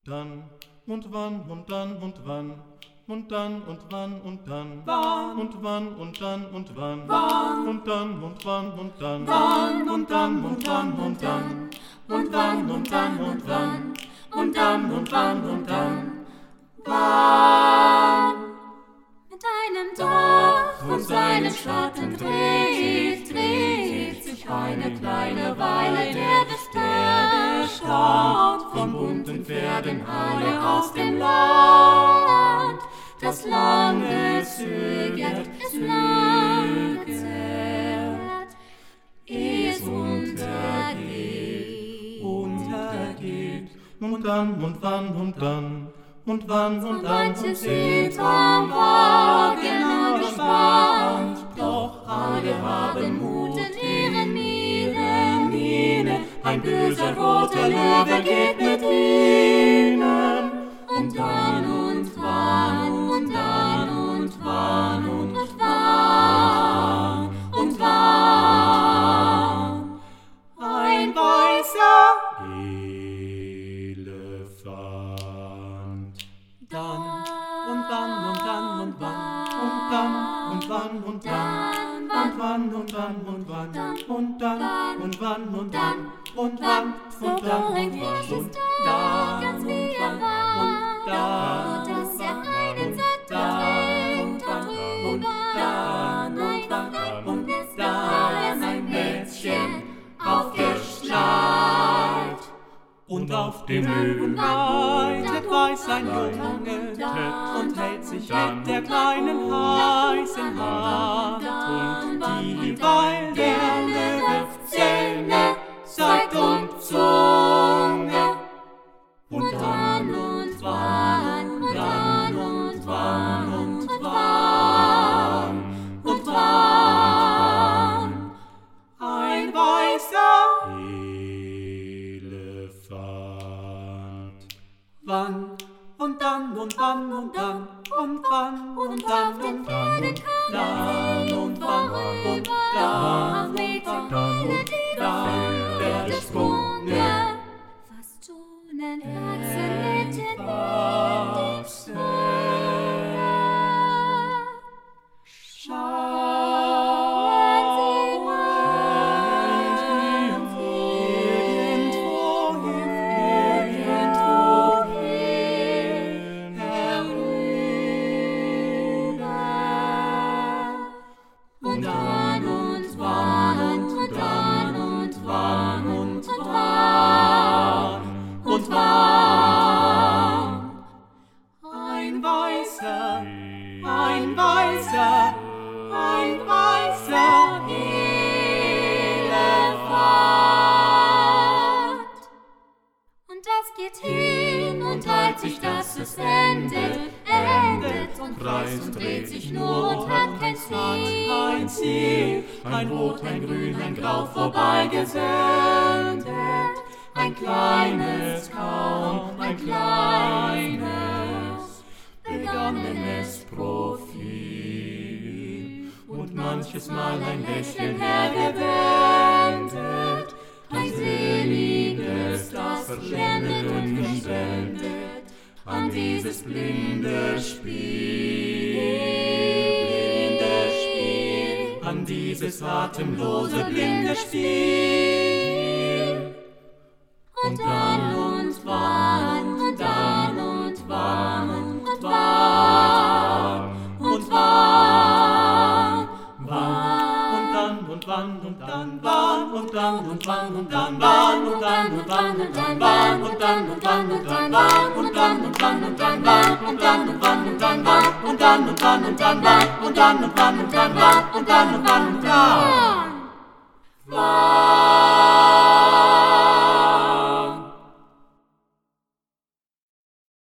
dann und wann und dann und wann und dann und wann und dann wann und wann und dann und wann wann und dann und wann und dann wann und dann und wann und dann und wann und dann und wann und dann und wann und dann wann mit einem Dach und seinem Schatten dreht sich eine kleine Weile der Bestand von bunten Pferden alle aus dem Land, das lange zögert, es untergeht. Und dann und wann und dann und wann und dann Manche sind am Wagen angespannt, doch alle haben Mut in ihren Miene. Ein böser roter Löwe geht mit ihnen. Und dann und wann und dann und wann und wann und wann ein weißer Elefant. dann und dann und dann und wann Und dann und wann und dann und wann und dann und wann und dann und wann und dann und wann und dann und wann und dann ganz wie er war, und dann nur dass er einen Sattel trägt und dann und es da ist ein Mädchen auf Gestalt. und auf dem Löwen reitet weiß ein Junge und hält sich mit der kleinen heißen Hand. Und dieweil der Löwe Zähne zeigt und Zunge. Und dann und wann, und dann und wann und wann und wann ein weißer Elefant. wann und dann und wann und dann und wann und dann auf den und Pferden dann kann und wann und dann und dann der Sprunge fast schon ein Herzen mit den Wachsen. Schauen Sie irgendwohin herüber. Und dann und wann und dann und wann und wann und wann ein weißer Elefant. Und das geht hin und teilt sich, dass es endet und kreist und dreht sich nur und hat kein Ziel. Ein Rot, ein Grün, ein Grau vorbeigesendet, ein kleines, kaum ein kleines, begonnenes Profil. Und manches Mal ein Lächeln hergewendet, ein seliges, das verschwendet und verschwendet an dieses blinde Spiel, an dieses atemlose blinde Spiel. Und dann und wann und dann und wann und wann und wann und dann und wann und dann wann und dann und wann und dann wann und dann und wann und dann wann und dann und wann und dann wann und dann und wann und dann wann und dann und wann und dann wann und dann und wann und dann wann und dann und wann und dann wann und dann und wann und dann